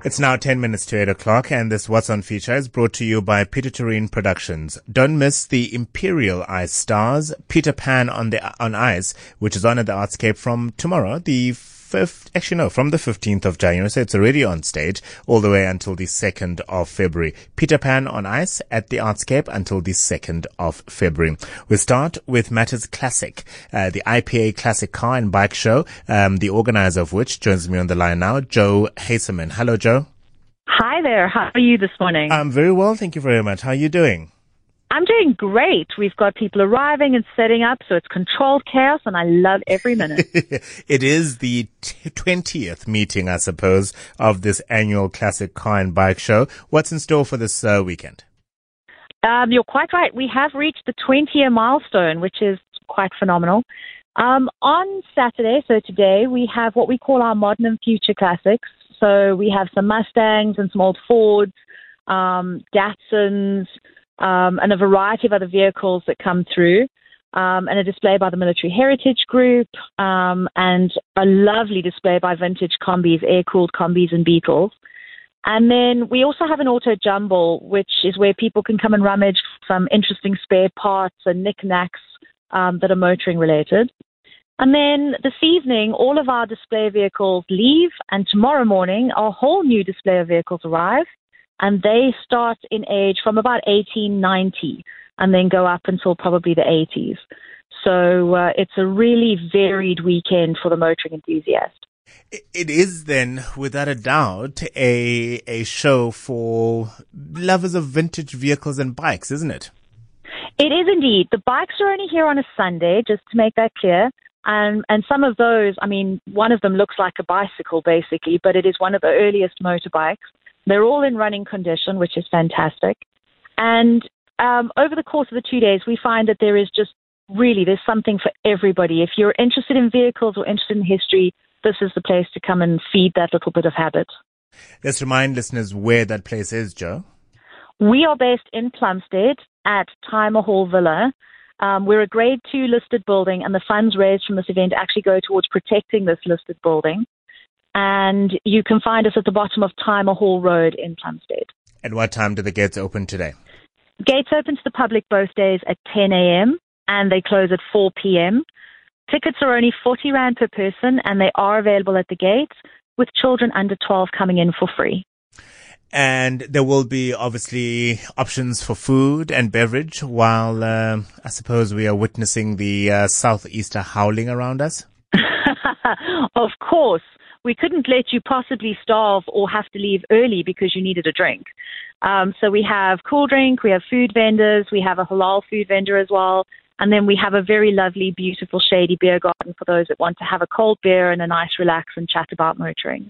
It's now 10 minutes to 8 o'clock, and this What's On feature is brought to you by Peter Tureen Productions. Don't miss the Imperial Ice Stars, Peter Pan on Ice, which is on at the Artscape from tomorrow, from the 15th of January, so it's already on stage all the way until the 2nd of February. Peter Pan on Ice at the Artscape until the 2nd of February. We start with Matters Classic, the IPA Classic Car and Bike Show, the organizer of which joins me on the line now, Joe Haserman. Hello, Joe. Hi there. How are you this morning? I'm very well, thank you very much. How are you doing? I'm doing great. We've got people arriving and setting up, so it's controlled chaos, and I love every minute. It is the 20th meeting, I suppose, of this annual Classic Car and Bike Show. What's in store for this weekend? You're quite right. We have reached the 20-year milestone, which is quite phenomenal. On Saturday, so today, we have what we call our modern and future classics. So we have some Mustangs and some old Fords, Datsuns, and a variety of other vehicles that come through, and a display by the Military Heritage Group, and a lovely display by Vintage Combis, air-cooled Combis and Beetles. And then we also have an auto jumble, which is where people can come and rummage some interesting spare parts and knickknacks that are motoring related. And then this evening, all of our display vehicles leave, and tomorrow morning, a whole new display of vehicles arrive. And they start in age from about 1890 and then go up until probably the 80s. So it's a really varied weekend for the motoring enthusiast. It is then, without a doubt, a show for lovers of vintage vehicles and bikes, isn't it? It is indeed. The bikes are only here on a Sunday, just to make that clear. And some of those, I mean, one of them looks like a bicycle, basically, but it is one of the earliest motorbikes. They're all in running condition, which is fantastic. And over the course of the 2 days, we find that there's something for everybody. If you're interested in vehicles or interested in history, this is the place to come and feed that little bit of habit. Let's remind listeners where that place is, Joe. We are based in Plumstead at Timer Hall Villa. We're a Grade 2 listed building, and the funds raised from this event actually go towards protecting this listed building. And you can find us at the bottom of Timer Hall Road in Plumstead. At what time do the gates open today? Gates open to the public both days at 10 a.m. and they close at 4 p.m. Tickets are only 40 Rand per person, and they are available at the gates, with children under 12 coming in for free. And there will be obviously options for food and beverage while I suppose we are witnessing the southeaster howling around us. Of course. We couldn't let you possibly starve or have to leave early because you needed a drink. So we have cool drink, we have food vendors, we have a halal food vendor as well. And then we have a very lovely, beautiful, shady beer garden for those that want to have a cold beer and a nice relax and chat about motoring.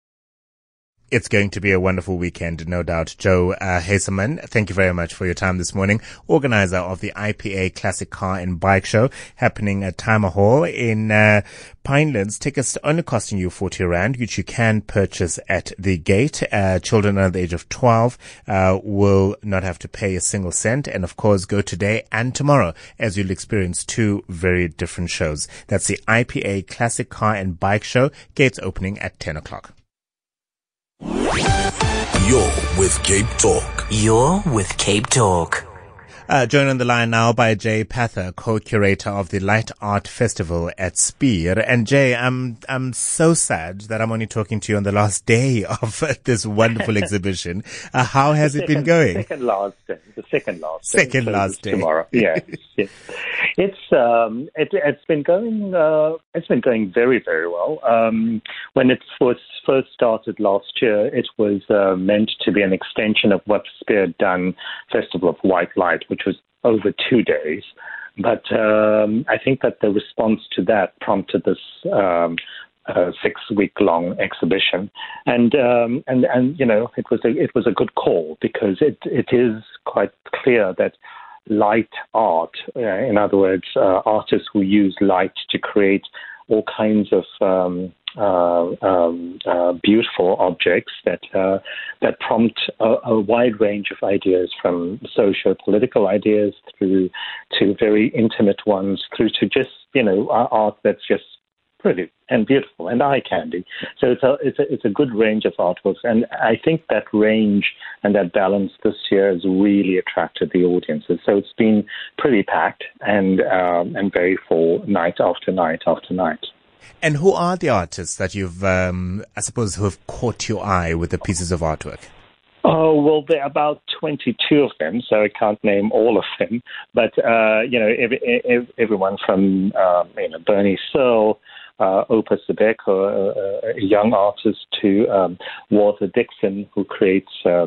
It's going to be a wonderful weekend, no doubt. Joe Haserman, thank you very much for your time this morning. Organizer of the IPA Classic Car and Bike Show happening at Timer Hall in Pinelands. Tickets only costing you 40 Rand, which you can purchase at the gate. Children under the age of 12 will not have to pay a single cent. And of course, go today and tomorrow as you'll experience two very different shows. That's the IPA Classic Car and Bike Show. Gates opening at 10 o'clock. You're with Cape Talk. You're with Cape Talk. Joined on the line now by Jay Pather, co-curator of the Light Art Festival at Spier. And Jay, I'm so sad that I'm only talking to you on the last day of this wonderful exhibition. How has it been going? The second last day. Second last day. Tomorrow. Yeah. Yes. It's been going very, very well. When it was first started last year, it was meant to be an extension of what Spier had done, Festival of White Light, which was over 2 days. But I think that the response to that prompted this 6-week-long exhibition, and you know, it was a good call, because it is quite clear that light art, in other words, artists who use light to create all kinds of beautiful objects that prompt a wide range of ideas, from socio-political ideas through to very intimate ones, through to just, you know, art that's just pretty and beautiful and eye candy. So it's a good range of artworks, and I think that range and that balance this year has really attracted the audiences. So it's been pretty packed and very full night after night after night. And who are the artists that you've, I suppose, who have caught your eye with the pieces of artwork? Oh, well, there are about 22 of them, so I can't name all of them. But, everyone from, Bernie Searle, Opus Sebeko, a young artist, to Walter Dixon, who creates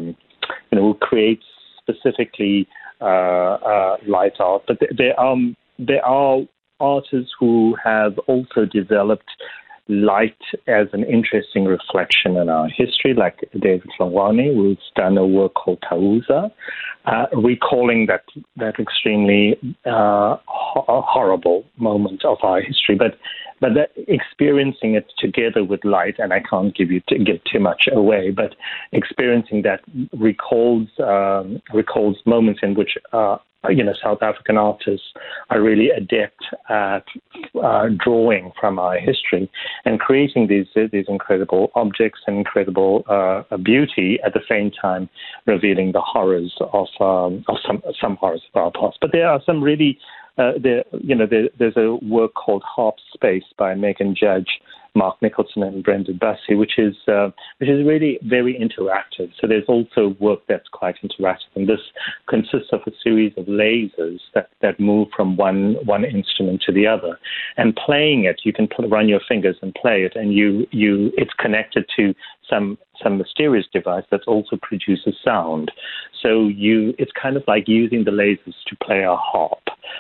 specifically light art. But there are artists who have also developed light as an interesting reflection in our history, like David Hlongwane, who's done a work called Tauza, recalling that extremely horrible moment of our history, but that experiencing it together with light, and I can't give too much away, but experiencing that recalls moments in which South African artists are really adept at drawing from our history and creating these incredible objects and incredible beauty, at the same time revealing the horrors of some horrors of our past. But there are some really there's a work called Harp Space by Megan Judge, Mark Nicholson, and Brendan Bussey, which is really very interactive. So there's also work that's quite interactive, and this consists of a series of lasers that move from one instrument to the other. And playing it, you can run your fingers and play it, and it's connected to some mysterious device that also produces sound. So it's kind of like using the lasers to play a harp.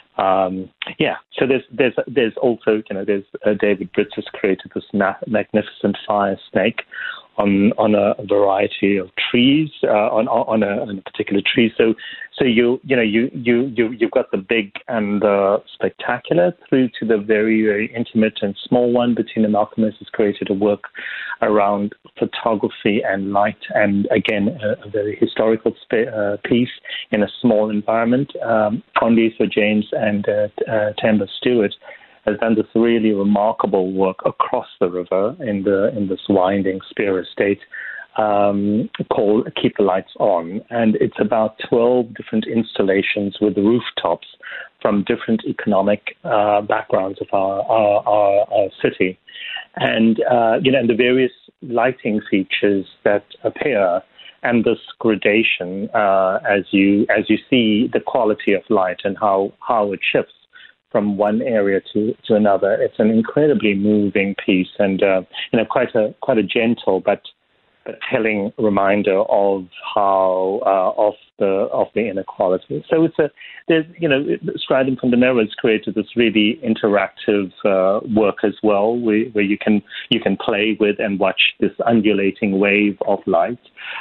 So there's also David Britz has created this magnificent fire snake on a variety of trees, on a particular tree. So you've got the big and the spectacular through to the very, very intimate and small one. Bettina Malcolmus has created a work around photography and light, and again a very historical piece in a small environment. Condoleezza James and Temba Stewart has done this really remarkable work across the river in this winding Spear Estate called Keep the Lights On. And it's about 12 different installations with rooftops from different economic backgrounds of our city. And, and the various lighting features that appear, and this gradation as you see the quality of light and how it shifts from one area to another. It's an incredibly moving piece, and quite a gentle but telling reminder of how of the inequality. So Striding from the Mirror has created this really interactive work as well, where you can play with and watch this undulating wave of light.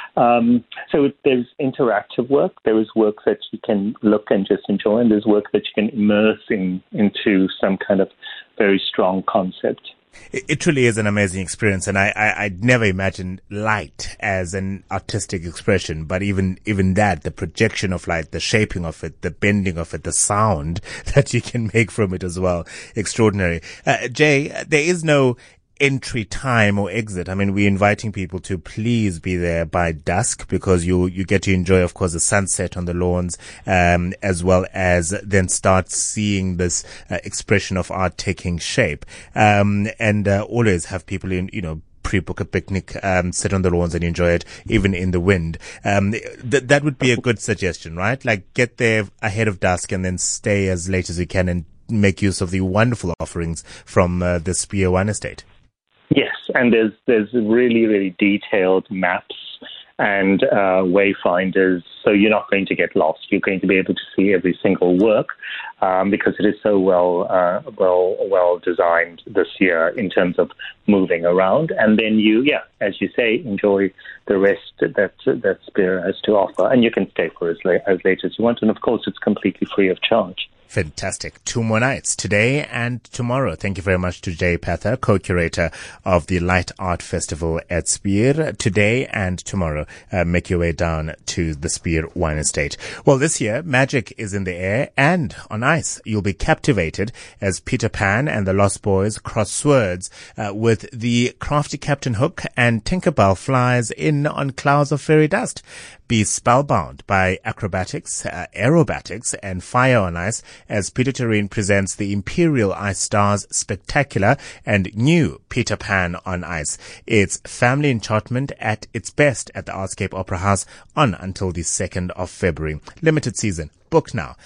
So there's interactive work. There is work that you can look and just enjoy, and there's work that you can immerse into some kind of very strong concept. It truly is an amazing experience, and I'd never imagined light as an artistic expression, but even that, the projection of light, the shaping of it, the bending of it, the sound that you can make from it as well, extraordinary. Jay, there is no entry time or exit. I mean, we're inviting people to please be there by dusk, because you get to enjoy, of course, the sunset on the lawns, as well as then start seeing this expression of art taking shape. And always have people pre-book a picnic, sit on the lawns and enjoy it, even in the wind. That would be a good suggestion, right? Like, get there ahead of dusk and then stay as late as you can and make use of the wonderful offerings from the Spear One Estate. Yes, and there's really, really detailed maps and wayfinders, so you're not going to get lost. You're going to be able to see every single work because it is so well designed this year in terms of moving around. And then as you say, enjoy the rest that Spear has to offer. And you can stay for as late as you want. And of course, it's completely free of charge. Fantastic. 2 more nights, today and tomorrow. Thank you very much to Jay Pather, co-curator of the Light Art Festival at Spier. Today and tomorrow, make your way down to the Spier Wine Estate. Well, this year, magic is in the air and on ice. You'll be captivated as Peter Pan and the Lost Boys cross swords with the crafty Captain Hook and Tinkerbell flies in on clouds of fairy dust. Be spellbound by acrobatics, aerobatics, and fire on ice as Peter Terrine presents the Imperial Ice Stars spectacular and new Peter Pan on Ice. It's family enchantment at its best at the Artscape Opera House on until the 2nd of February. Limited season. Book now